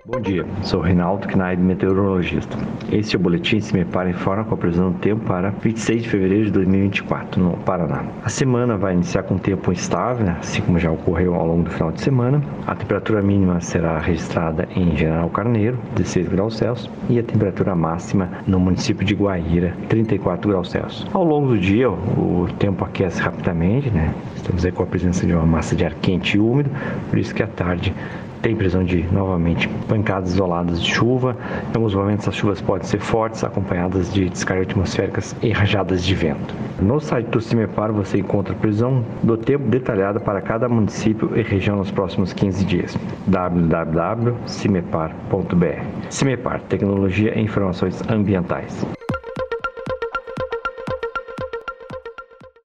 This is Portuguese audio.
Bom dia, sou Reinaldo Knaib, meteorologista. Este é o boletim CIMEPAR Informa com a previsão do tempo para 26 de fevereiro de 2024, no Paraná. A semana vai iniciar com tempo estável, assim como já ocorreu ao longo do final de semana. A temperatura mínima será registrada em General Carneiro, 16 graus Celsius, e a temperatura máxima no município de Guaíra, 34 graus Celsius. Ao longo do dia, o tempo aquece rapidamente, Estamos aí com a presença de uma massa de ar quente e úmido, por isso que à tarde tem previsão de, novamente, pancadas isoladas de chuva. Em alguns momentos as chuvas podem ser fortes, acompanhadas de descargas atmosféricas e rajadas de vento. No site do CIMEPAR você encontra a previsão do tempo detalhada para cada município e região nos próximos 15 dias. www.cimepar.br. CIMEPAR, Tecnologia e Informações Ambientais.